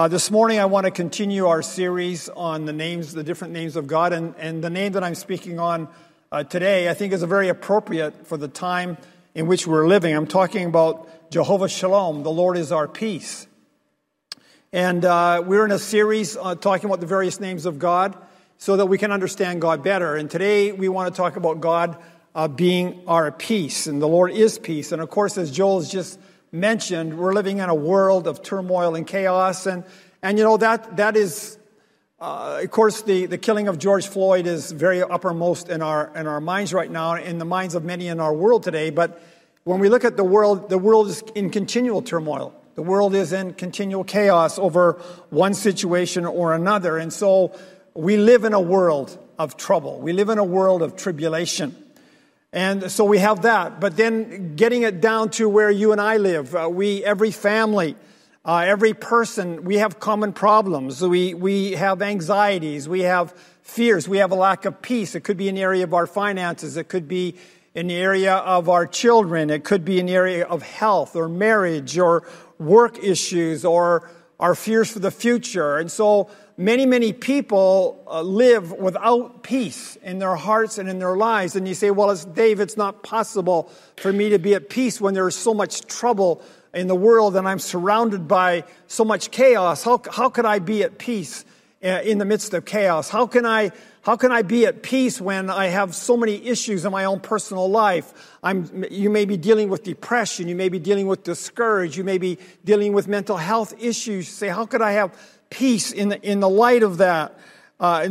This morning I want to continue our series on the different names of God, and the name that I'm speaking on today I think is very appropriate for the time in which we're living. I'm talking about Jehovah Shalom, the Lord is our peace. And we're in a series talking about the various names of God so that we can understand God better. And today we want to talk about God being our peace, and the Lord is peace. And of course, as Joel has just mentioned, we're living in a world of turmoil and chaos, and you know that is, of course, the killing of George Floyd is very uppermost in our minds right now, in the minds of many in our world today. But when we look at the world is in continual turmoil. The world is in continual chaos over one situation or another, and so we live in a world of trouble. We live in a world of tribulation. And so we have that. But then getting it down to where you and I live, every family, every person, we have common problems. We have anxieties. We have fears. We have a lack of peace. It could be an area of our finances. It could be in the area of our children. It could be an area of health or marriage or work issues or our fears for the future. And so many people live without peace in their hearts and in their lives. And you say, well, Dave, it's not possible for me to be at peace when there's so much trouble in the world and I'm surrounded by so much chaos. How could I be at peace in the midst of chaos? How can I be at peace when I have so many issues in my own personal life? You may be dealing with depression. You may be dealing with discouragement. You may be dealing with mental health issues. You say, how could I have peace in the light of that? But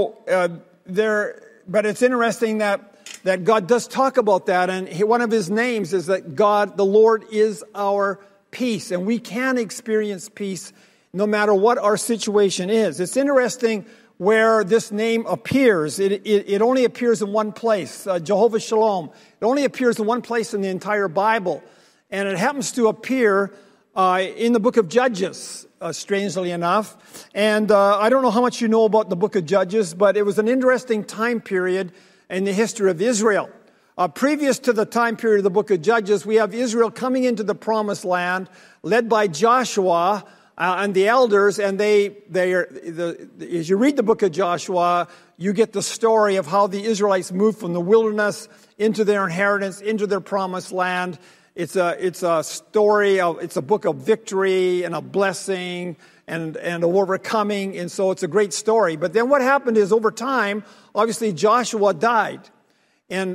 it's interesting that God does talk about that, and one of His names is that God, the Lord, is our peace, and we can experience peace no matter what our situation is. It's interesting where this name appears. It only appears in one place, Jehovah Shalom. It only appears in one place in the entire Bible, and it happens to appear in the book of Judges, strangely enough. And I don't know how much you know about the book of Judges, but it was an interesting time period in the history of Israel. Previous to the time period of the book of Judges, we have Israel coming into the promised land, led by Joshua and the elders, and as you read the book of Joshua, you get the story of how the Israelites moved from the wilderness into their inheritance, into their promised land. It's a story it's a book of victory and a blessing and overcoming, and so it's a great story. But then what happened is, over time, obviously Joshua died, and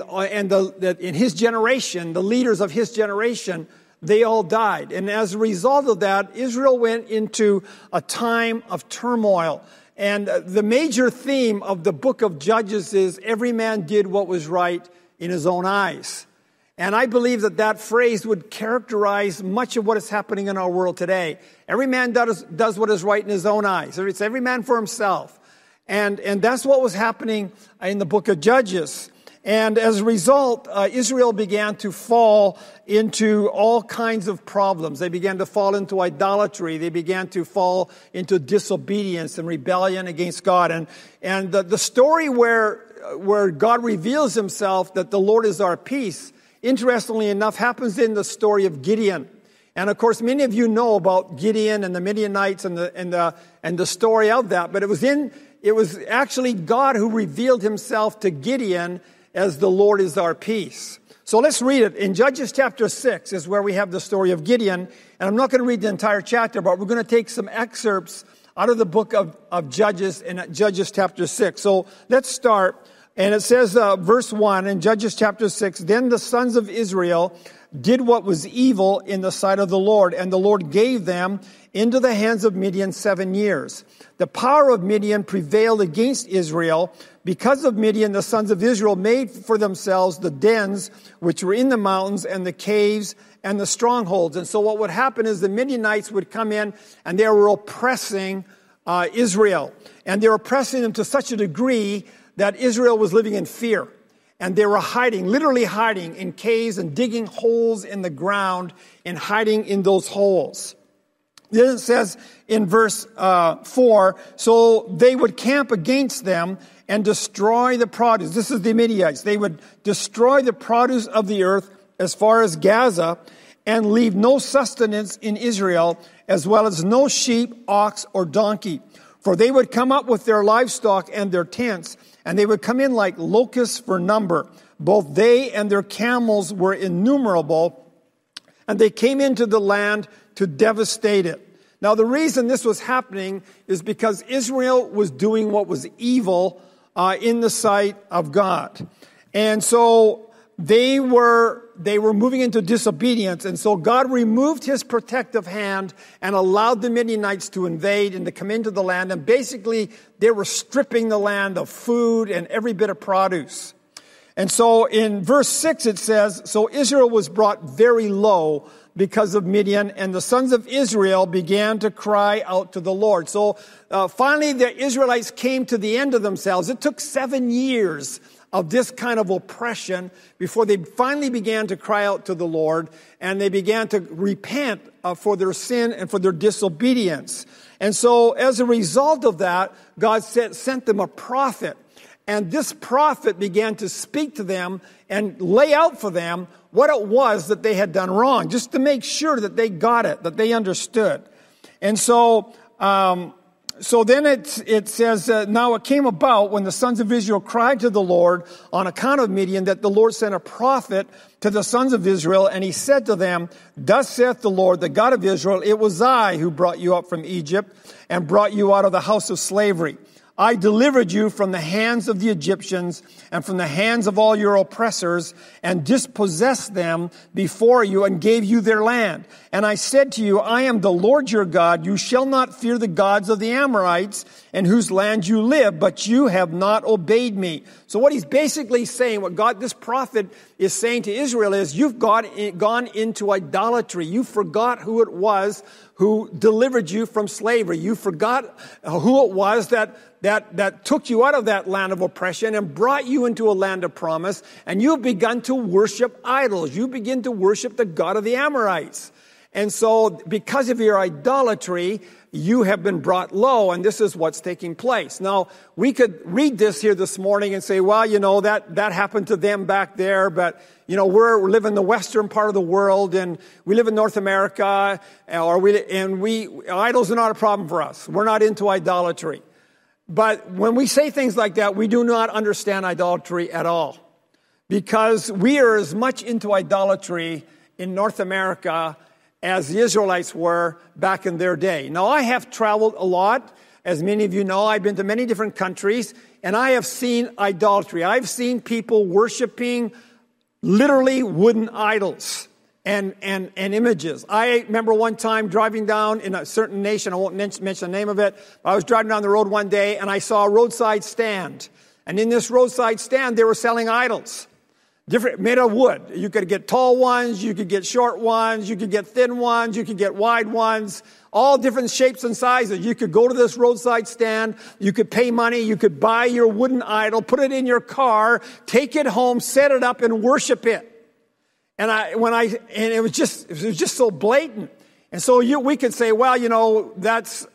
in his generation, the leaders of his generation, they all died. And as a result of that, Israel went into a time of turmoil. And the major theme of the book of Judges is every man did what was right in his own eyes. And I believe that phrase would characterize much of what is happening in our world today. Every man does what is right in his own eyes. It's every man for himself. And that's what was happening in the book of Judges. And as a result, Israel began to fall into all kinds of problems. They began to fall into idolatry. They began to fall into disobedience and rebellion against God. And the story where God reveals Himself, that the Lord is our peace, interestingly enough, happens in the story of Gideon. And of course, many of you know about Gideon and the Midianites and the story of that. But it was actually God who revealed Himself to Gideon as the Lord is our peace. So let's read it. In Judges chapter 6 is where we have the story of Gideon. And I'm not going to read the entire chapter, but we're going to take some excerpts out of the book of Judges in Judges chapter 6. So let's start. And it says, verse 1 in Judges chapter 6, "Then the sons of Israel did what was evil in the sight of the Lord, and the Lord gave them into the hands of Midian 7 years. The power of Midian prevailed against Israel. Because of Midian, the sons of Israel made for themselves the dens which were in the mountains and the caves and the strongholds." And so what would happen is the Midianites would come in and they were oppressing Israel. And they were oppressing them to such a degree that Israel was living in fear. And they were literally hiding in caves and digging holes in the ground and hiding in those holes. Then it says in verse 4, "So they would camp against them and destroy the produce." This is the Midianites. They would destroy the produce of the earth as far as Gaza, and leave no sustenance in Israel, as well as no sheep, ox, or donkey. For they would come up with their livestock and their tents, and they would come in like locusts for number. Both they and their camels were innumerable, and they came into the land to devastate it. Now, the reason this was happening is because Israel was doing what was evil in the sight of God. And so they were moving into disobedience. And so God removed his protective hand and allowed the Midianites to invade and to come into the land. And basically, they were stripping the land of food and every bit of produce. And so in verse 6 it says, so Israel was brought very low because of Midian, and the sons of Israel began to cry out to the Lord. So finally the Israelites came to the end of themselves. It took 7 years of this kind of oppression before they finally began to cry out to the Lord, and they began to repent for their sin and for their disobedience. And so as a result of that, God sent them a prophet. And this prophet began to speak to them and lay out for them what it was that they had done wrong, just to make sure that they got it, that they understood. And so then it says, now it came about when the sons of Israel cried to the Lord on account of Midian, that the Lord sent a prophet to the sons of Israel, and he said to them, thus saith the Lord, the God of Israel, it was I who brought you up from Egypt and brought you out of the house of slavery. I delivered you from the hands of the Egyptians and from the hands of all your oppressors, and dispossessed them before you and gave you their land. And I said to you, I am the Lord your God. You shall not fear the gods of the Amorites in whose land you live, but you have not obeyed me. So what he's basically saying, this prophet is saying to Israel is, you've gone into idolatry. You forgot who it was who delivered you from slavery. You forgot who it was that took you out of that land of oppression and brought you into a land of promise, and you've begun to worship idols. You begin to worship the God of the Amorites. And so because of your idolatry, you have been brought low, and this is what's taking place. Now, we could read this here this morning and say, well, that happened to them back there, but, we live in the western part of the world, and we live in North America, idols are not a problem for us. We're not into idolatry. But when we say things like that, we do not understand idolatry at all, because we are as much into idolatry in North America as the Israelites were back in their day. Now, I have traveled a lot. As many of you know, I've been to many different countries, and I have seen idolatry. I've seen people worshiping literally wooden idols and images. I remember one time driving down in a certain nation, I won't mention the name of it, but I was driving down the road one day, and I saw a roadside stand. And in this roadside stand, they were selling idols. Different, made of wood. You could get tall ones, you could get short ones, you could get thin ones, you could get wide ones, all different shapes and sizes. You could go to this roadside stand, you could pay money, you could buy your wooden idol, put it in your car, take it home, set it up, and worship it. And it was just so blatant. And so we could say, well, that's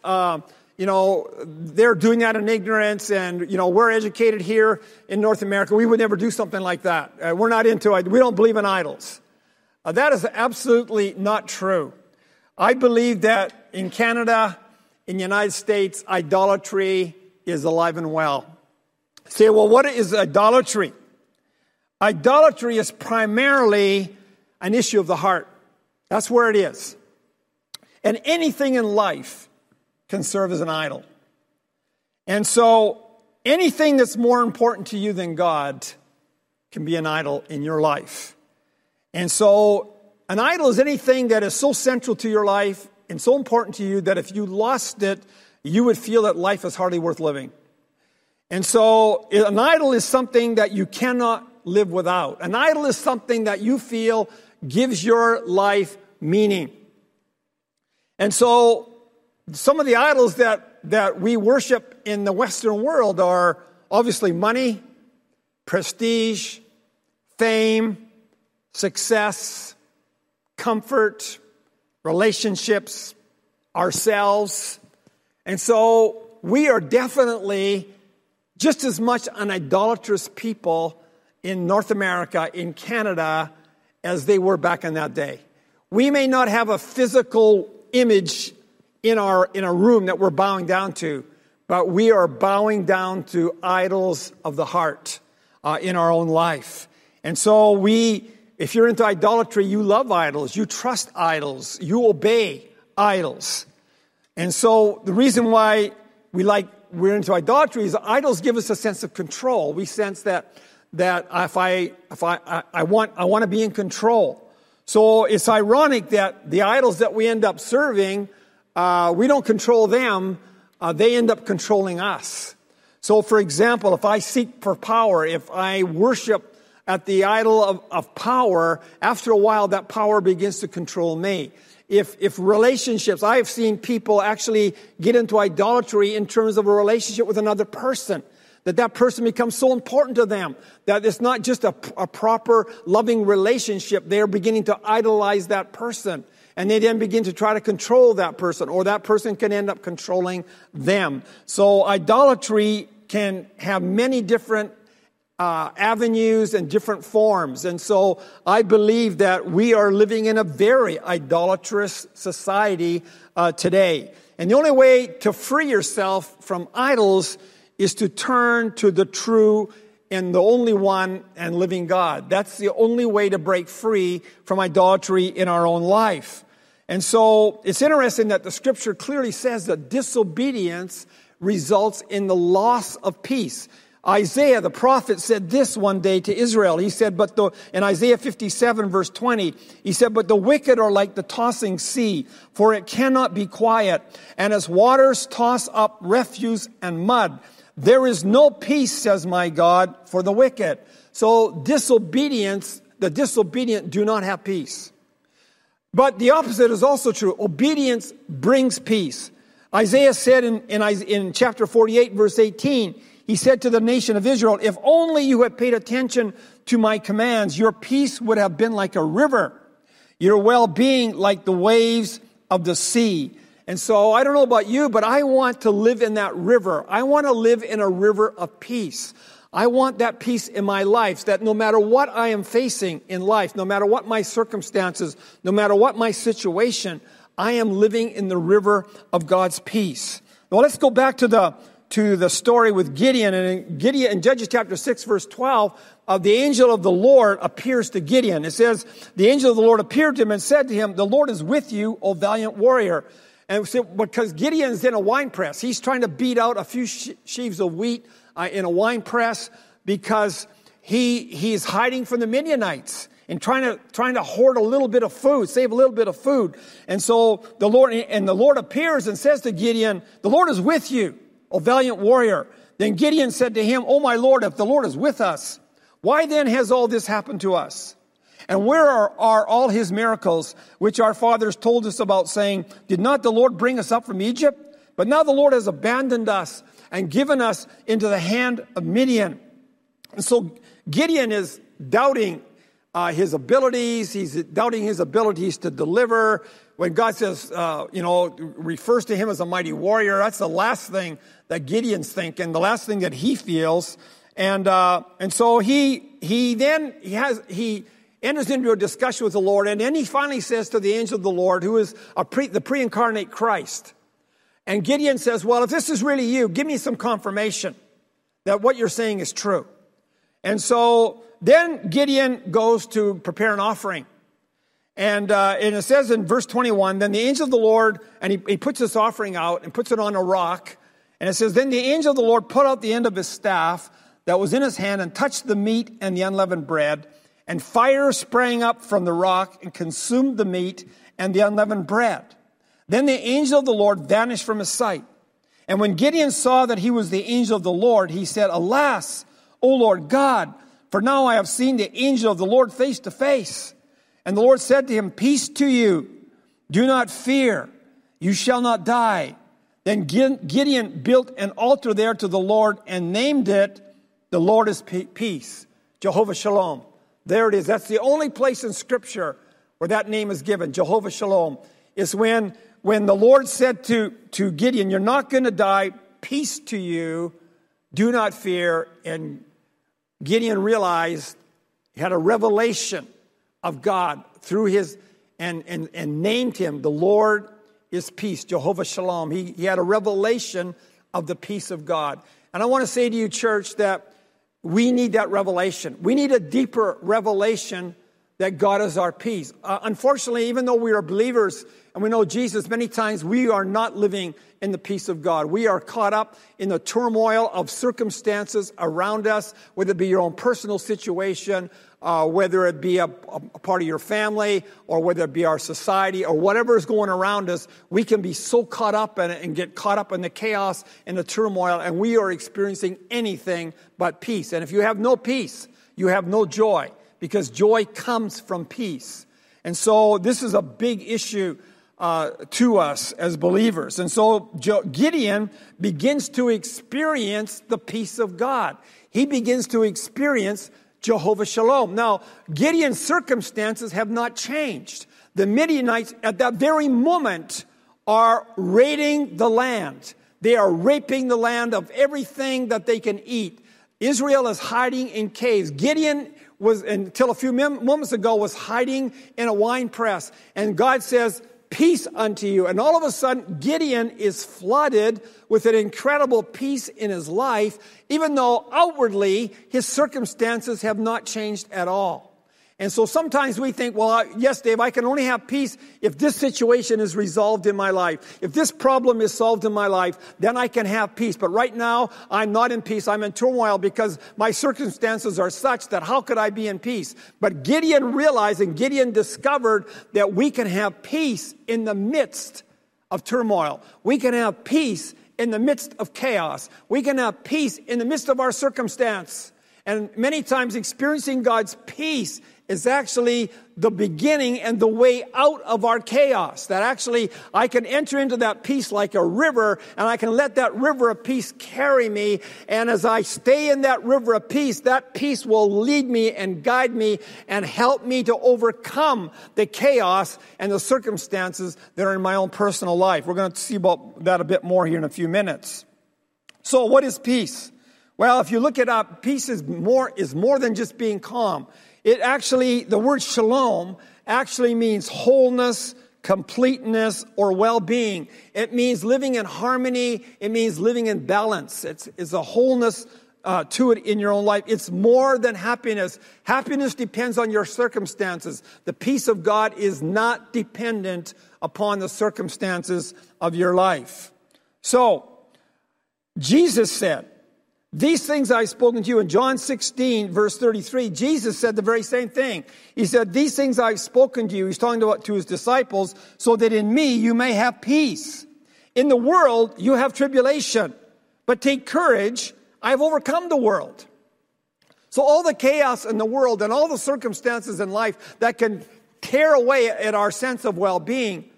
they're doing that in ignorance, and, we're educated here in North America. We would never do something like that. We're not into it. We don't believe in idols. That is absolutely not true. I believe that in Canada, in the United States, idolatry is alive and well. Say, well, what is idolatry? Idolatry is primarily an issue of the heart. That's where it is. And anything in life can serve as an idol. And so anything that's more important to you than God can be an idol in your life. And so an idol is anything that is so central to your life and so important to you that if you lost it, you would feel that life is hardly worth living. And so an idol is something that you cannot live without. An idol is something that you feel gives your life meaning. And so some of the idols that we worship in the Western world are obviously money, prestige, fame, success, comfort, relationships, ourselves. And so we are definitely just as much an idolatrous people in North America, in Canada, as they were back in that day. We may not have a physical image in a room that we're bowing down to, but we are bowing down to idols of the heart in our own life. And so if you're into idolatry, you love idols, you trust idols, you obey idols. And so the reason why we're into idolatry is idols give us a sense of control. We sense that if I want to be in control. So it's ironic that the idols that we end up serving, we don't control them, they end up controlling us. So for example, if I seek for power, if I worship at the idol of power, after a while that power begins to control me. If relationships, I have seen people actually get into idolatry in terms of a relationship with another person. That person becomes so important to them that it's not just a proper loving relationship. They're beginning to idolize that person. And they then begin to try to control that person, or that person can end up controlling them. So idolatry can have many different avenues and different forms. And so I believe that we are living in a very idolatrous society today. And the only way to free yourself from idols is to turn to the true and the only one and living God. That's the only way to break free from idolatry in our own life. And so it's interesting that the scripture clearly says that disobedience results in the loss of peace. Isaiah, the prophet, said this one day to Israel. He said, in Isaiah 57, verse 20, he said, "But the wicked are like the tossing sea, for it cannot be quiet. And as waters toss up refuse and mud, there is no peace, says my God, for the wicked." So the disobedient do not have peace. But the opposite is also true. Obedience brings peace. Isaiah said in chapter 48, verse 18, he said to the nation of Israel, "If only you had paid attention to my commands, your peace would have been like a river, your well-being like the waves of the sea." And so I don't know about you, but I want to live in that river. I want to live in a river of peace. I want that peace in my life, that no matter what I am facing in life, no matter what my circumstances, no matter what my situation, I am living in the river of God's peace. Now let's go back to the story with Gideon. And in Judges chapter 6, verse 12, the angel of the Lord appears to Gideon. It says, the angel of the Lord appeared to him and said to him, "The Lord is with you, O valiant warrior." And so, because Gideon's in a wine press, he's trying to beat out a few sheaves of wheat in a wine press because he's hiding from the Midianites and trying to hoard a little bit of food, save a little bit of food. And so the Lord appears and says to Gideon, "The Lord is with you, O valiant warrior." Then Gideon said to him, "O my Lord, if the Lord is with us, why then has all this happened to us? And where are all his miracles, which our fathers told us about, saying, 'Did not the Lord bring us up from Egypt?' But now the Lord has abandoned us and given us into the hand of Midian." And so Gideon is doubting his abilities. He's doubting his abilities to deliver. When God says, refers to him as a mighty warrior, that's the last thing that Gideon's thinking, the last thing that he feels. And so he enters into a discussion with the Lord, and then he finally says to the angel of the Lord, who is the pre-incarnate Christ. And Gideon says, "Well, if this is really you, give me some confirmation that what you're saying is true." And so then Gideon goes to prepare an offering. And it says in verse 21, then the angel of the Lord, and he puts this offering out and puts it on a rock. And it says, then the angel of the Lord put out the end of his staff that was in his hand and touched the meat and the unleavened bread. And fire sprang up from the rock and consumed the meat and the unleavened bread. Then the angel of the Lord vanished from his sight. And when Gideon saw that he was the angel of the Lord, he said, "Alas, O Lord God, for now I have seen the angel of the Lord face to face." And the Lord said to him, "Peace to you. Do not fear. You shall not die." Then Gideon built an altar there to the Lord and named it, "The Lord is Peace," Jehovah Shalom. There it is. That's the only place in Scripture where that name is given, Jehovah Shalom. Is when the Lord said to Gideon, "You're not going to die. Peace to you. Do not fear." And Gideon realized he had a revelation of God through his and named him, the Lord is peace, Jehovah Shalom. He had a revelation of the peace of God. And I want to say to you, church, that we need that revelation. We need a deeper revelation that God is our peace. Unfortunately, even though we are believers and we know Jesus, many times we are not living in the peace of God. We are caught up in the turmoil of circumstances around us, whether it be your own personal situation, whether it be a part of your family, or whether it be our society, or whatever is going around us. We can be so caught up in it and get caught up in the chaos and the turmoil, and we are experiencing anything but peace. And if you have no peace, you have no joy, because joy comes from peace. And so this is a big issue to us as believers. And so Gideon begins to experience the peace of God. He begins to experience Jehovah Shalom. Now, Gideon's circumstances have not changed. The Midianites at that very moment are raiding the land. They are raping the land of everything that they can eat. Israel is hiding in caves. Gideon was, until a few moments ago, was hiding in a wine press. And God says, peace unto you. And all of a sudden, Gideon is flooded with an incredible peace in his life, even though outwardly his circumstances have not changed at all. And so sometimes we think, well, yes, Dave, I can only have peace if this situation is resolved in my life. If this problem is solved in my life, then I can have peace. But right now, I'm not in peace. I'm in turmoil because my circumstances are such that how could I be in peace? But Gideon realized and Gideon discovered that we can have peace in the midst of turmoil. We can have peace in the midst of chaos. We can have peace in the midst of our circumstance. And many times experiencing God's peace is actually the beginning and the way out of our chaos. That actually I can enter into that peace like a river, and I can let that river of peace carry me. And as I stay in that river of peace, that peace will lead me and guide me and help me to overcome the chaos and the circumstances that are in my own personal life. We're going to see about that a bit more here in a few minutes. So what is peace? Well, if you look it up, peace is more than just being calm. It actually, the word shalom actually means wholeness, completeness, or well-being. It means living in harmony. It means living in balance. It's a wholeness to it in your own life. It's more than happiness. Happiness depends on your circumstances. The peace of God is not dependent upon the circumstances of your life. So, Jesus said, these things I've spoken to you. In John 16, verse 33, Jesus said the very same thing. He said, these things I've spoken to you. He's talking to his disciples, so that in me you may have peace. In the world you have tribulation, but take courage. I've overcome the world. So all the chaos in the world and all the circumstances in life that can tear away at our sense of well-being,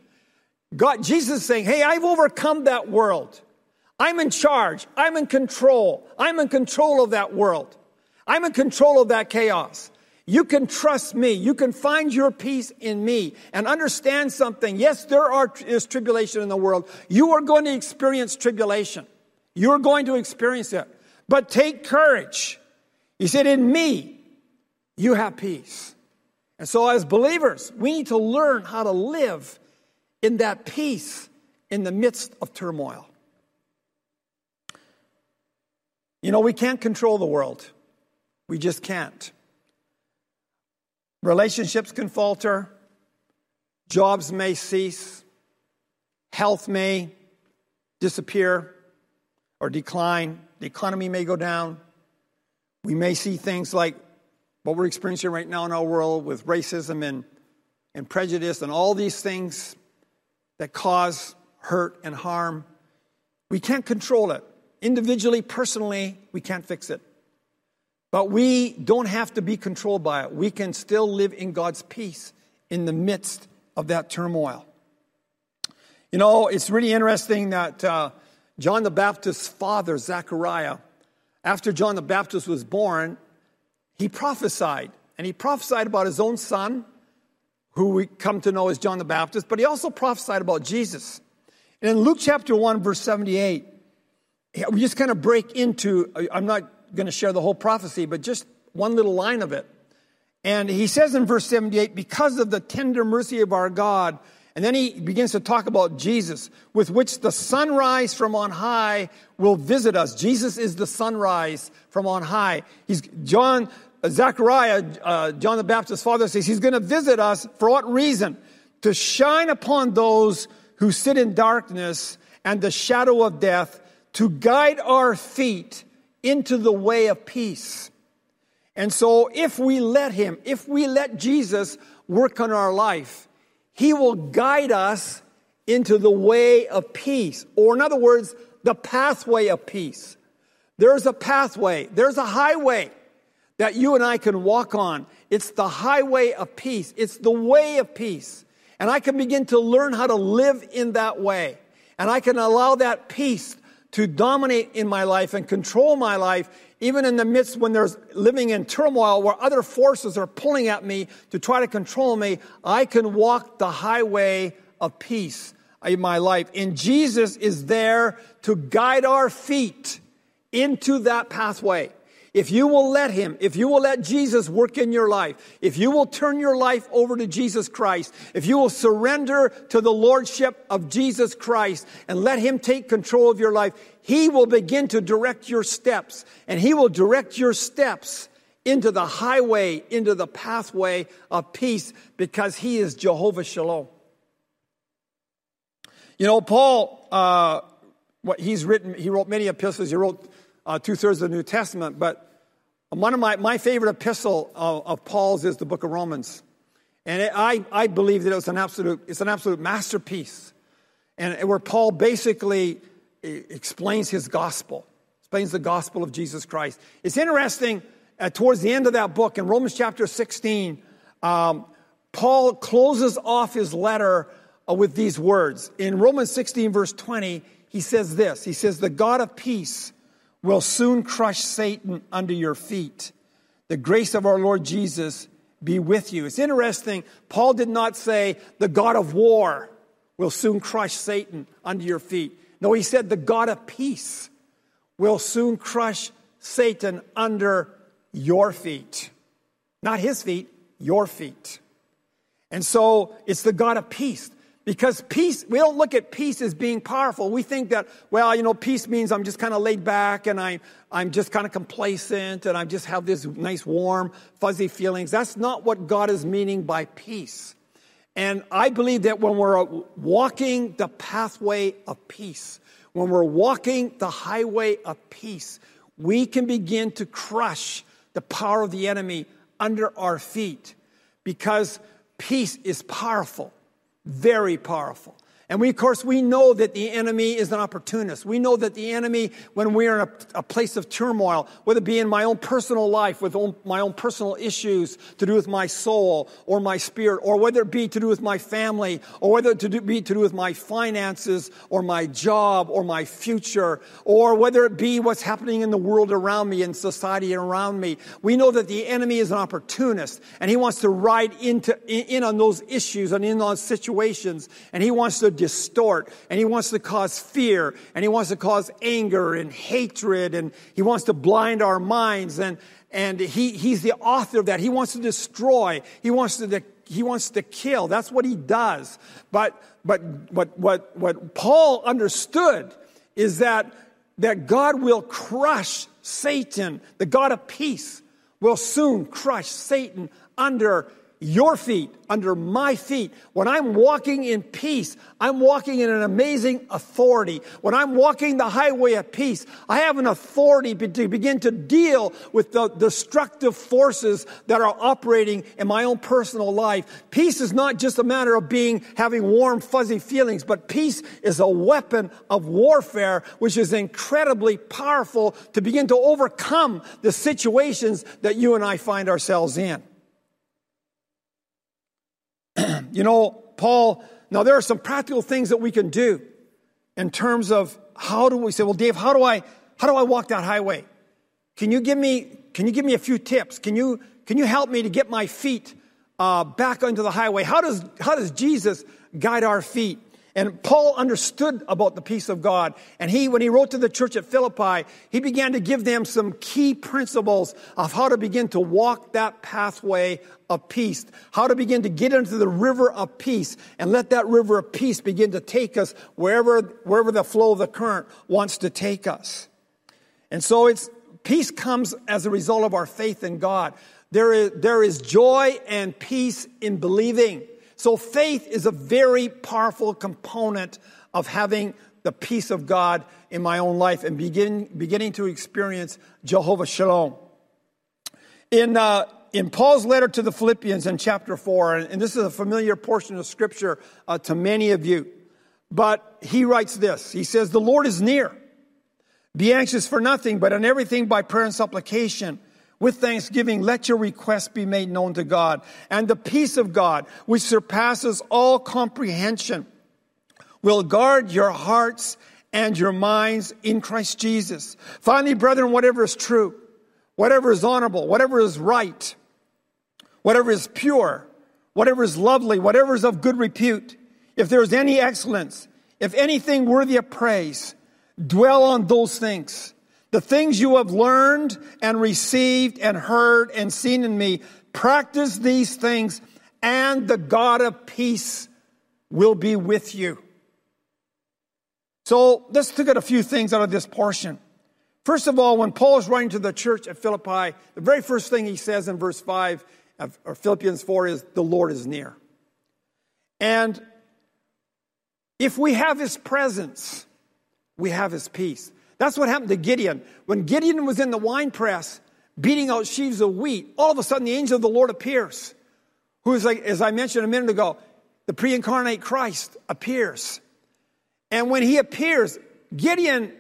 Jesus is saying, hey, I've overcome that world. I'm in charge. I'm in control. I'm in control of that world. I'm in control of that chaos. You can trust me. You can find your peace in me and understand something. Yes, there is tribulation in the world. You are going to experience tribulation. You're going to experience it. But take courage. He said, in me, you have peace. And so as believers, we need to learn how to live in that peace in the midst of turmoil. You know, we can't control the world. We just can't. Relationships can falter. Jobs may cease. Health may disappear or decline. The economy may go down. We may see things like what we're experiencing right now in our world with racism and prejudice and all these things that cause hurt and harm. We can't control it. Individually, personally, we can't fix it. But we don't have to be controlled by it. We can still live in God's peace in the midst of that turmoil. You know, it's really interesting that John the Baptist's father, Zechariah, after John the Baptist was born, he prophesied. And he prophesied about his own son, who we come to know as John the Baptist, but he also prophesied about Jesus. And in Luke chapter 1, verse 78, we just kind of break into, I'm not going to share the whole prophecy, but just one little line of it. And he says in verse 78, because of the tender mercy of our God, and then he begins to talk about Jesus, with which the sunrise from on high will visit us. Jesus is the sunrise from on high. Zechariah, John the Baptist's father, says he's going to visit us. For what reason? To shine upon those who sit in darkness and the shadow of death, to guide our feet into the way of peace. And so if we let Jesus work on our life, he will guide us into the way of peace. Or in other words, the pathway of peace. There's a pathway. There's a highway that you and I can walk on. It's the highway of peace. It's the way of peace. And I can begin to learn how to live in that way. And I can allow that peace to dominate in my life and control my life, even in the midst when there's living in turmoil where other forces are pulling at me to try to control me. I can walk the highway of peace in my life. And Jesus is there to guide our feet into that pathway. If you will let him, if you will let Jesus work in your life, if you will turn your life over to Jesus Christ, if you will surrender to the lordship of Jesus Christ and let him take control of your life, he will begin to direct your steps, and he will direct your steps into the highway, into the pathway of peace, because he is Jehovah Shalom. You know, Paul, he wrote many epistles. He wrote 2/3 of the New Testament, but one of my favorite epistle of Paul's is the book of Romans. And I believe that it's an absolute masterpiece. And where Paul basically explains his gospel, explains the gospel of Jesus Christ. It's interesting, towards the end of that book, in Romans chapter 16, Paul closes off his letter with these words. In Romans 16, verse 20, he says this. He says, the God of peace will soon crush Satan under your feet. The grace of our Lord Jesus be with you. It's interesting, Paul did not say, the God of war will soon crush Satan under your feet. No, he said, the God of peace will soon crush Satan under your feet. Not his feet, your feet. And so it's the God of peace. Because peace, we don't look at peace as being powerful. We think that, well, you know, peace means I'm just kind of laid back and I'm just kind of complacent and I just have this nice, warm, fuzzy feelings. That's not what God is meaning by peace. And I believe that when we're walking the pathway of peace, when we're walking the highway of peace, we can begin to crush the power of the enemy under our feet, because peace is powerful. Very powerful. And of course, we know that the enemy is an opportunist. We know that the enemy, when we're in a place of turmoil, whether it be in my own personal life, with my own personal issues to do with my soul or my spirit, or whether it be to do with my family, or whether it be to do with my finances or my job or my future, or whether it be what's happening in the world around me and society around me, we know that the enemy is an opportunist, and he wants to ride in on those issues and in those situations, and he wants to distort, and he wants to cause fear, and he wants to cause anger and hatred, and he wants to blind our minds, and he's the author of that. He wants to destroy. He wants to kill. That's what he does. But what Paul understood is that God will crush Satan. The God of peace will soon crush Satan under your feet, under my feet. When I'm walking in peace, I'm walking in an amazing authority. When I'm walking the highway of peace, I have an authority to begin to deal with the destructive forces that are operating in my own personal life. Peace is not just a matter of having warm, fuzzy feelings, but peace is a weapon of warfare, which is incredibly powerful to begin to overcome the situations that you and I find ourselves in. You know, Paul, now there are some practical things that we can do in terms of how do we say, well, Dave, how do I walk that highway? Can you give me a few tips? Can you help me to get my feet back onto the highway? How does Jesus guide our feet? And Paul understood about the peace of God. And when he wrote to the church at Philippi, he began to give them some key principles of how to begin to walk that pathway of peace, how to begin to get into the river of peace and let that river of peace begin to take us wherever the flow of the current wants to take us. And so peace comes as a result of our faith in God. There is joy and peace in believing. So faith is a very powerful component of having the peace of God in my own life and beginning to experience Jehovah Shalom. In Paul's letter to the Philippians in chapter 4, and this is a familiar portion of Scripture to many of you, but he writes this. He says, "The Lord is near. Be anxious for nothing, but in everything by prayer and supplication. With thanksgiving, let your requests be made known to God. And the peace of God, which surpasses all comprehension, will guard your hearts and your minds in Christ Jesus. Finally, brethren, whatever is true, whatever is honorable, whatever is right, whatever is pure, whatever is lovely, whatever is of good repute, if there is any excellence, if anything worthy of praise, dwell on those things. The things you have learned and received and heard and seen in me, practice these things, and the God of peace will be with you." So let's look at a few things out of this portion. First of all, when Paul is writing to the church at Philippi, the very first thing he says in verse 5 of Philippians 4 is, "The Lord is near." And if we have His presence, we have His peace. That's what happened to Gideon. When Gideon was in the winepress beating out sheaves of wheat, all of a sudden the angel of the Lord appears, who is, like, as I mentioned a minute ago, the pre-incarnate Christ appears. And when he appears, Gideon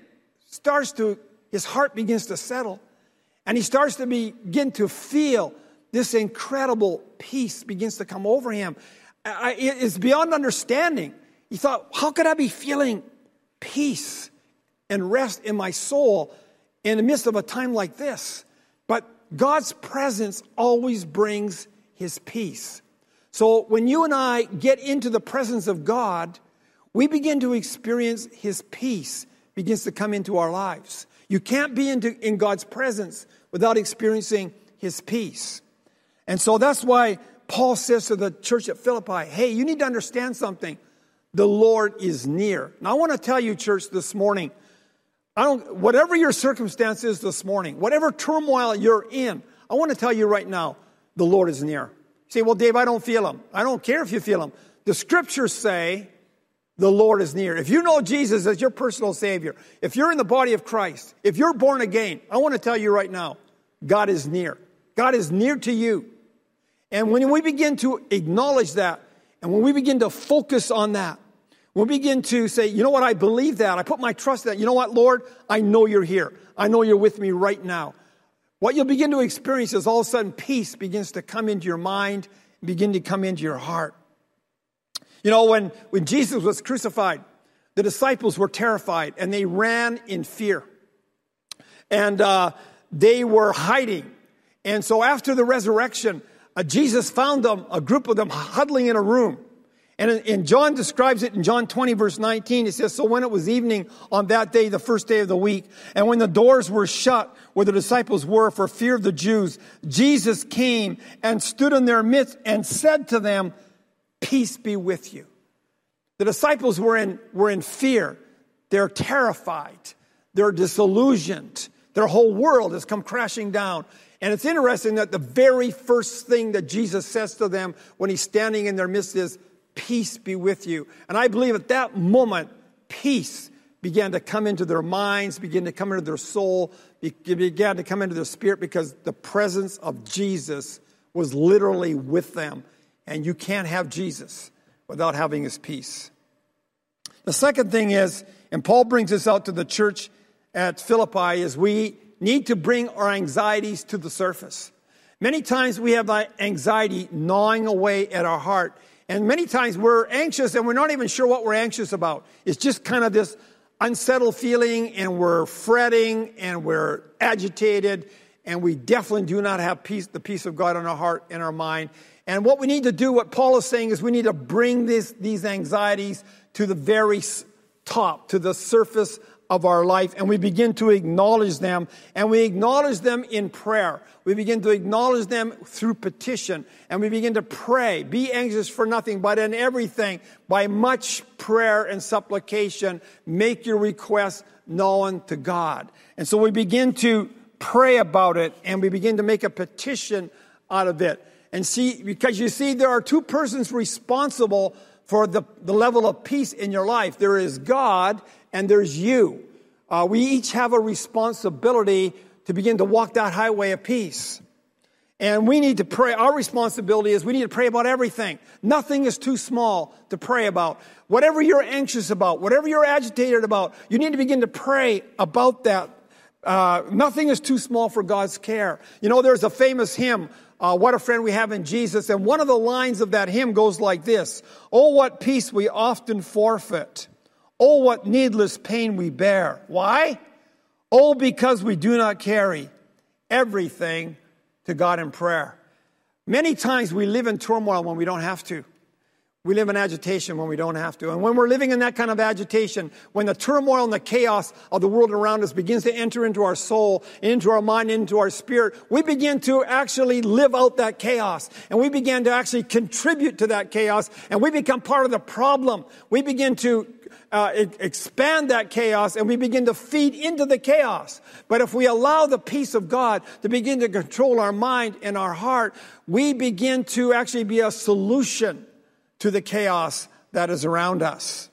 his heart begins to settle, and he starts to begin to feel this incredible peace begins to come over him. It's beyond understanding. He thought, how could I be feeling peace and rest in my soul in the midst of a time like this? But God's presence always brings His peace. So when you and I get into the presence of God, we begin to experience His peace begins to come into our lives. You can't be in God's presence without experiencing His peace. And so that's why Paul says to the church at Philippi, hey, you need to understand something. The Lord is near. Now I want to tell you, church, this morning, whatever your circumstance is this morning, whatever turmoil you're in, I want to tell you right now, the Lord is near. You say, well, Dave, I don't feel Him. I don't care if you feel Him. The Scriptures say the Lord is near. If you know Jesus as your personal Savior, if you're in the body of Christ, if you're born again, I want to tell you right now, God is near. God is near to you. And when we begin to acknowledge that, and when we begin to focus on that, when we begin to say, you know what, I believe that. I put my trust in that. You know what, Lord, I know you're here. I know you're with me right now. What you'll begin to experience is all of a sudden peace begins to come into your mind, begin to come into your heart. You know, when Jesus was crucified, the disciples were terrified and they ran in fear. And they were hiding. And so after the resurrection, Jesus found them, a group of them huddling in a room. And John describes it in John 20, verse 19. It says, so when it was evening on that day, the first day of the week, and when the doors were shut where the disciples were for fear of the Jews, Jesus came and stood in their midst and said to them, peace be with you. The disciples were in fear. They're terrified. They're disillusioned. Their whole world has come crashing down. And it's interesting that the very first thing that Jesus says to them when He's standing in their midst is, peace be with you. And I believe at that moment, peace began to come into their minds, began to come into their soul, began to come into their spirit, because the presence of Jesus was literally with them. And you can't have Jesus without having His peace. The second thing is, and Paul brings this out to the church at Philippi, is we need to bring our anxieties to the surface. Many times we have that anxiety gnawing away at our heart. And many times we're anxious and we're not even sure what we're anxious about. It's just kind of this unsettled feeling, and we're fretting and we're agitated, and we definitely do not have peace, the peace of God in our heart and our mind. And what we need to do, what Paul is saying, is we need to bring these anxieties to the very top, to the surface of our life, and we begin to acknowledge them, and we acknowledge them in prayer. We begin to acknowledge them through petition, and we begin to pray. Be anxious for nothing, but in everything, by much prayer and supplication, make your requests known to God. And so we begin to pray about it, and we begin to make a petition out of it. And see, because you see, there are two persons responsible for the level of peace in your life. There is God and there's you. We each have a responsibility to begin to walk that highway of peace. And we need to pray. Our responsibility is we need to pray about everything. Nothing is too small to pray about. Whatever you're anxious about, whatever you're agitated about, you need to begin to pray about that. Nothing is too small for God's care. You know, there's a famous hymn, What a Friend We Have in Jesus. And one of the lines of that hymn goes like this: "Oh, what peace we often forfeit. Oh, what needless pain we bear." Why? Oh, because we do not carry everything to God in prayer. Many times we live in turmoil when we don't have to. We live in agitation when we don't have to. And when we're living in that kind of agitation, when the turmoil and the chaos of the world around us begins to enter into our soul, into our mind, into our spirit, we begin to actually live out that chaos. And we begin to actually contribute to that chaos. And we become part of the problem. We begin to expand that chaos, and we begin to feed into the chaos. But if we allow the peace of God to begin to control our mind and our heart, we begin to actually be a solution to the chaos that is around us.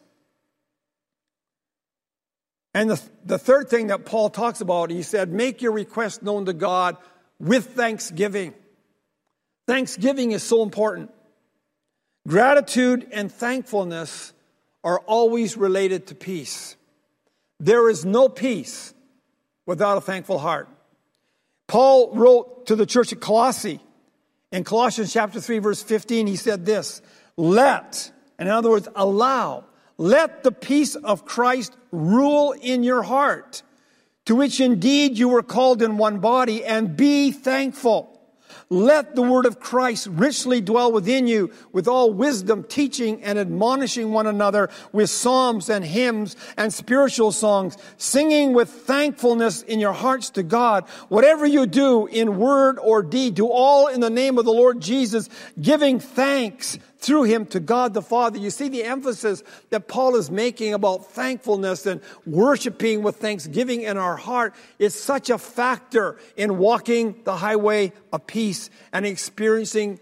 And the third thing that Paul talks about, he said, make your request known to God with thanksgiving. Thanksgiving is so important. Gratitude and thankfulness are always related to peace. There is no peace without a thankful heart. Paul wrote to the church at Colossae. In Colossians chapter 3, verse 15, he said this: let, in other words, allow, let the peace of Christ rule in your heart, to which indeed you were called in one body, and be thankful. Let the word of Christ richly dwell within you, with all wisdom, teaching and admonishing one another with psalms and hymns and spiritual songs, singing with thankfulness in your hearts to God. Whatever you do in word or deed, do all in the name of the Lord Jesus, giving thanks through him to God the Father. You see the emphasis that Paul is making about thankfulness and worshiping with thanksgiving in our heart is such a factor in walking the highway of peace and experiencing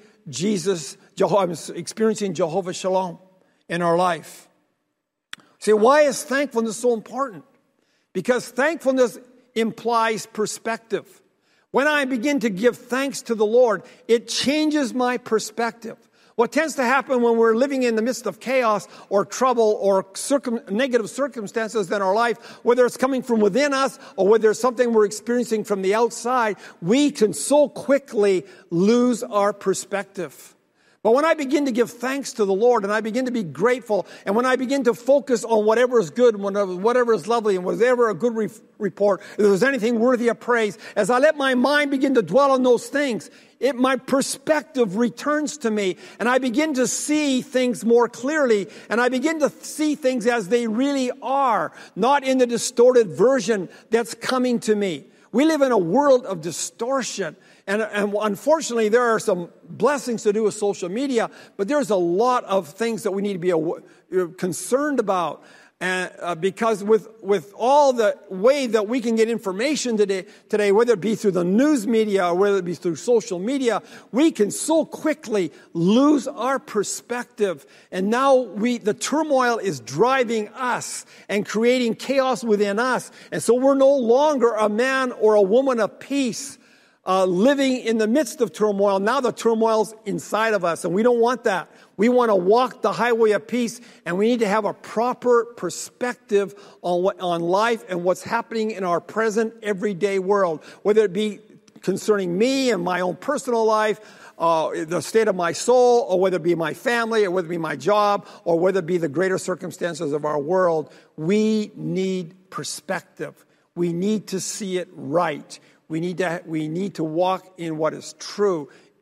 experiencing Jehovah Shalom in our life. See, why is thankfulness so important? Because thankfulness implies perspective. When I begin to give thanks to the Lord, it changes my perspective. What tends to happen when we're living in the midst of chaos or trouble or negative circumstances in our life, whether it's coming from within us or whether it's something we're experiencing from the outside, we can so quickly lose our perspective. But when I begin to give thanks to the Lord and I begin to be grateful, and when I begin to focus on whatever is good, whatever is lovely, and whatever a good report, if there's anything worthy of praise, as I let my mind begin to dwell on those things, my perspective returns to me, and I begin to see things more clearly, and I begin to see things as they really are, not in the distorted version that's coming to me. We live in a world of distortion. And unfortunately, there are some blessings to do with social media, but there's a lot of things that we need to be concerned about. Because with all the way that we can get information today, whether it be through the news media or whether it be through social media, we can so quickly lose our perspective. And now the turmoil is driving us and creating chaos within us. And so we're no longer a man or a woman of peace. Living in the midst of turmoil. Now the turmoil's inside of us, and we don't want that. We want to walk the highway of peace, and we need to have a proper perspective on life and what's happening in our present everyday world, whether it be concerning me and my own personal life, the state of my soul, or whether it be my family, or whether it be my job, or whether it be the greater circumstances of our world. We need perspective. We need to see it right. We need to walk in what is true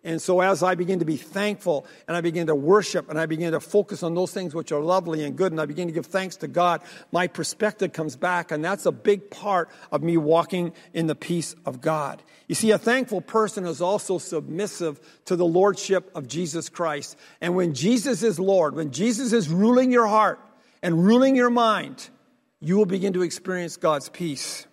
And so as I begin to be thankful and I begin to worship and I begin to focus on those things which are lovely and good and I begin to give thanks to God, my perspective comes back, and that's a big part of me walking in the peace of God. You see, a thankful person is also submissive to the lordship of Jesus Christ. And when Jesus is Lord, when Jesus is ruling your heart and ruling your mind, you will begin to experience God's peace.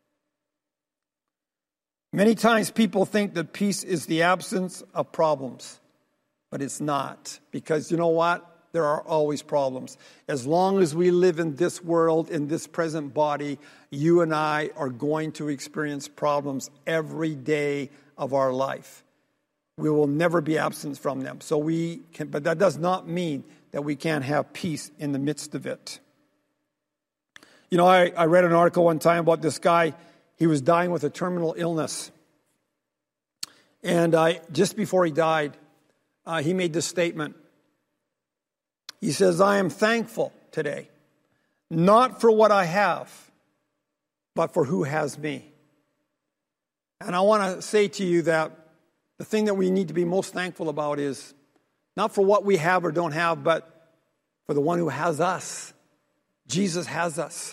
Many times people think that peace is the absence of problems, but it's not. Because you know what? There are always problems. As long as we live in this world, in this present body, you and I are going to experience problems every day of our life. We will never be absent from them. But that does not mean that we can't have peace in the midst of it. You know, I read an article one time about this guy. He was dying with a terminal illness. And just before he died, he made this statement. He says, I am thankful today, not for what I have, but for who has me. And I want to say to you that the thing that we need to be most thankful about is not for what we have or don't have, but for the one who has us. Jesus has us.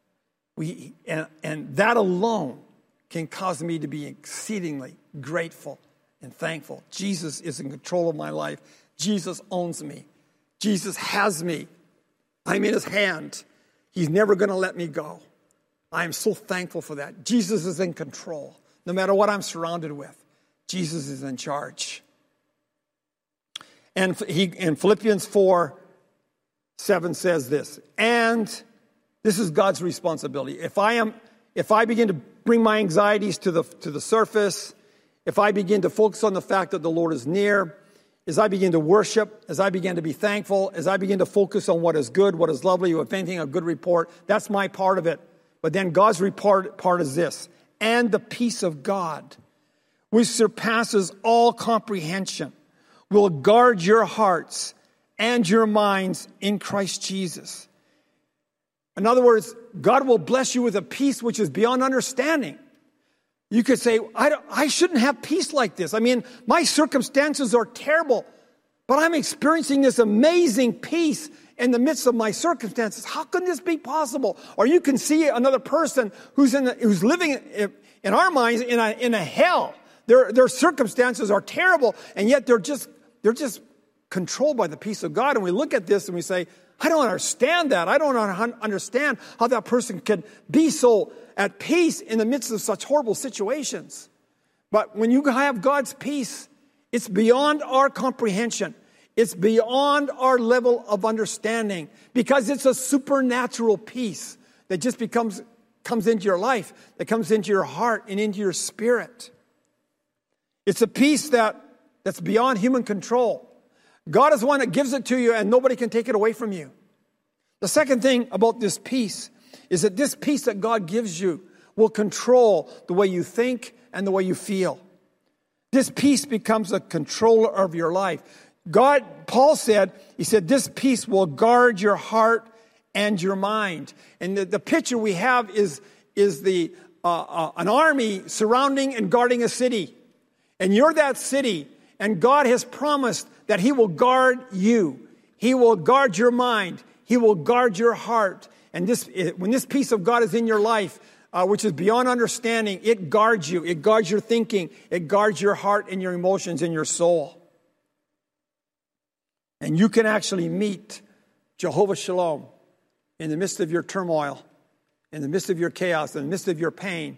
And that alone can cause me to be exceedingly grateful and thankful. Jesus is in control of my life. Jesus owns me. Jesus has me. I'm in his hand. He's never going to let me go. I am so thankful for that. Jesus is in control. No matter what I'm surrounded with, Jesus is in charge. And in Philippians 4:7 says this, and this is God's responsibility. If I begin to bring my anxieties to the surface, if I begin to focus on the fact that the Lord is near, as I begin to worship, as I begin to be thankful, as I begin to focus on what is good, what is lovely, if anything, a good report, that's my part of it. But then God's part is this, and the peace of God, which surpasses all comprehension, will guard your hearts and your minds in Christ Jesus. In other words, God will bless you with a peace which is beyond understanding. You could say, I shouldn't have peace like this. I mean, my circumstances are terrible, but I'm experiencing this amazing peace in the midst of my circumstances. How can this be possible? Or you can see another person who's living in our minds in a hell. Their circumstances are terrible, and yet they're just controlled by the peace of God. And we look at this and we say, I don't understand that. I don't understand how that person can be so at peace in the midst of such horrible situations. But when you have God's peace, it's beyond our comprehension. It's beyond our level of understanding, because it's a supernatural peace that just comes into your life, that comes into your heart and into your spirit. It's a peace that's beyond human control. God is the one that gives it to you, and nobody can take it away from you. The second thing about this peace is that this peace that God gives you will control the way you think and the way you feel. This peace becomes a controller of your life. Paul said, this peace will guard your heart and your mind. And the picture we have is an army surrounding and guarding a city. And you're that city, and God has promised that he will guard you. He will guard your mind. He will guard your heart. And when this peace of God is in your life, which is beyond understanding, it guards you. It guards your thinking. It guards your heart and your emotions and your soul. And you can actually meet Jehovah Shalom in the midst of your turmoil, in the midst of your chaos, in the midst of your pain.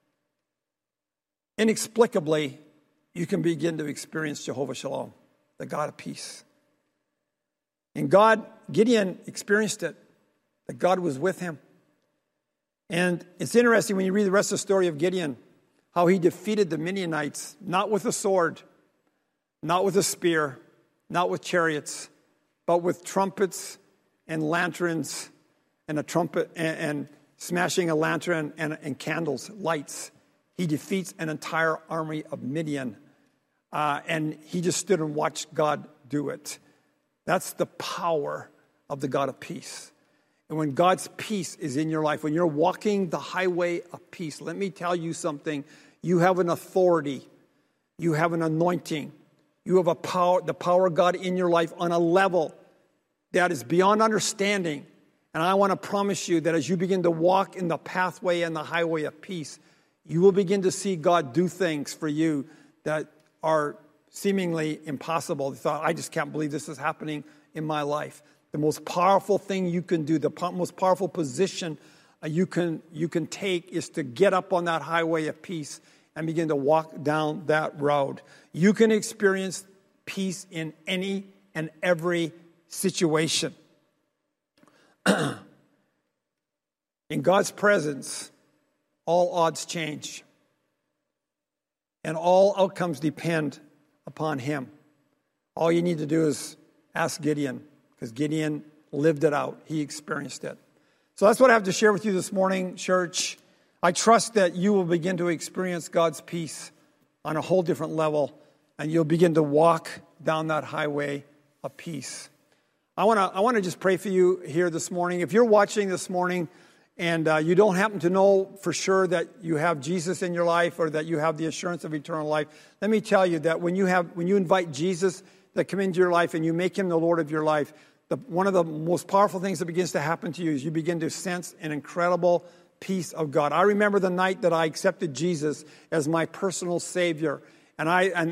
Inexplicably, you can begin to experience Jehovah Shalom, the God of peace. And Gideon experienced it, that God was with him. And it's interesting when you read the rest of the story of Gideon, how he defeated the Midianites, not with a sword, not with a spear, not with chariots, but with trumpets and lanterns and a trumpet and smashing a lantern and candles, lights. He defeats an entire army of Midian. And he just stood and watched God do it. That's the power of the God of peace. And when God's peace is in your life, when you're walking the highway of peace, let me tell you something. You have an authority. You have an anointing. You have the power of God in your life on a level that is beyond understanding. And I want to promise you that as you begin to walk in the pathway and the highway of peace, you will begin to see God do things for you that are seemingly impossible. You thought, I just can't believe this is happening in my life. The most powerful thing you can do, the most powerful position you can take is to get up on that highway of peace and begin to walk down that road. You can experience peace in any and every situation. In God's presence, all odds change. And all outcomes depend upon Him. All you need to do is ask Gideon, because Gideon lived it out. He experienced it. So that's what I have to share with you this morning, church. I trust that you will begin to experience God's peace on a whole different level, and you'll begin to walk down that highway of peace. I want to just pray for you here this morning. If you're watching this morning and you don't happen to know for sure that you have Jesus in your life or that you have the assurance of eternal life, let me tell you that when you invite Jesus to come into your life and you make Him the Lord of your life, one of the most powerful things that begins to happen to you is you begin to sense an incredible peace of God. I remember the night that I accepted Jesus as my personal Savior, and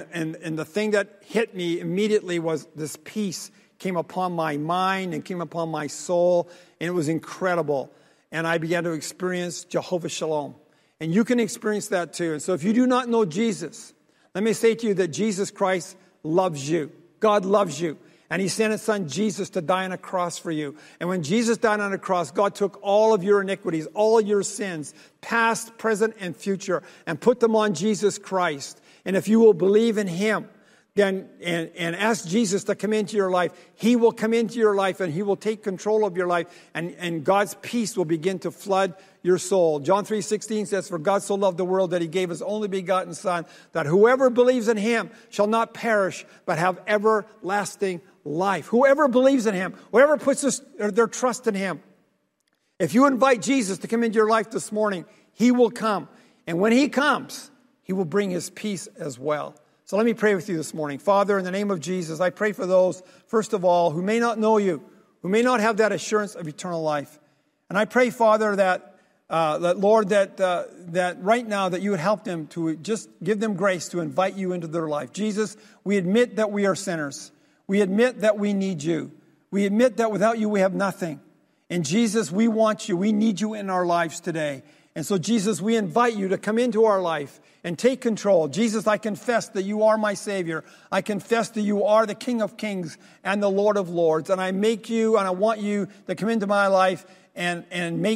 the thing that hit me immediately was this peace came upon my mind and came upon my soul, and it was incredible. And I began to experience Jehovah Shalom. And you can experience that too. And so if you do not know Jesus, let me say to you that Jesus Christ loves you. God loves you. And He sent His Son Jesus to die on a cross for you. And when Jesus died on a cross, God took all of your iniquities, all of your sins, past, present, and future, and put them on Jesus Christ. And if you will believe in Him, then and ask Jesus to come into your life, He will come into your life and He will take control of your life, and God's peace will begin to flood your soul. John 3:16 says, "For God so loved the world that He gave His only begotten Son, that whoever believes in Him shall not perish, but have everlasting life." Whoever believes in Him, whoever puts their trust in Him. If you invite Jesus to come into your life this morning, He will come. And when He comes, He will bring His peace as well. So let me pray with you this morning. Father, in the name of Jesus, I pray for those, first of all, who may not know You, who may not have that assurance of eternal life. And I pray, Father, that Lord, that right now that You would help them to just give them grace to invite You into their life. Jesus, we admit that we are sinners. We admit that we need You. We admit that without You we have nothing. And Jesus, we want You. We need You in our lives today. And so, Jesus, we invite You to come into our life and take control. Jesus, I confess that You are my Savior. I confess that You are the King of Kings and the Lord of Lords. And I make You, and I want You to come into my life and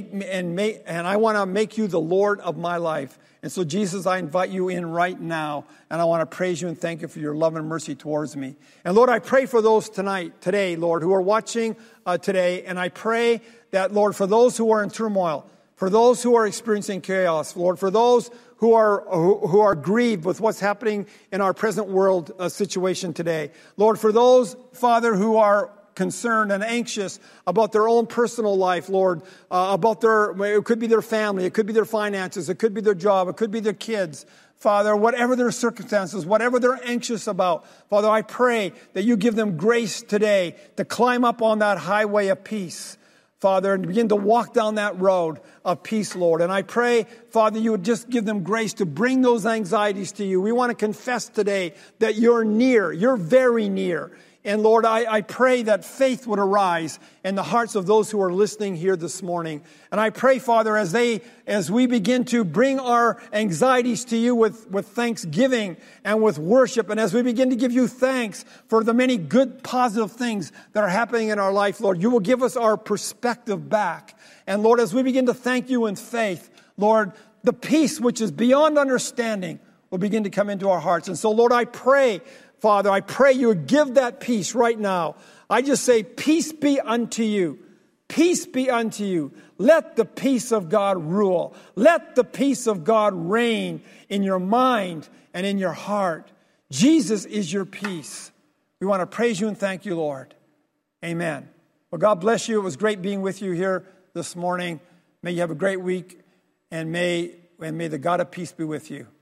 I want to make You the Lord of my life. And so, Jesus, I invite You in right now, and I want to praise You and thank You for Your love and mercy towards me. And Lord, I pray for those today, Lord, who are watching today, and I pray that, Lord, for those who are in turmoil, for those who are experiencing chaos, Lord, for those who are grieved with what's happening in our present world situation today. Lord, for those, Father, who are concerned and anxious about their own personal life, Lord, it could be their family, it could be their finances, it could be their job, it could be their kids. Father, whatever their circumstances, whatever they're anxious about, Father, I pray that You give them grace today to climb up on that highway of peace, Father, and begin to walk down that road of peace, Lord. And I pray, Father, You would just give them grace to bring those anxieties to You. We want to confess today that You're near. You're very near. And Lord, I pray that faith would arise in the hearts of those who are listening here this morning. And I pray, Father, as we begin to bring our anxieties to You with thanksgiving and with worship, and as we begin to give You thanks for the many good, positive things that are happening in our life, Lord, You will give us our perspective back. And Lord, as we begin to thank You in faith, Lord, the peace which is beyond understanding will begin to come into our hearts. And so, Lord, I pray, Father, I pray You would give that peace right now. I just say, peace be unto you. Peace be unto you. Let the peace of God rule. Let the peace of God reign in your mind and in your heart. Jesus is your peace. We want to praise You and thank You, Lord. Amen. Well, God bless you. It was great being with you here this morning. May you have a great week, and may the God of peace be with you.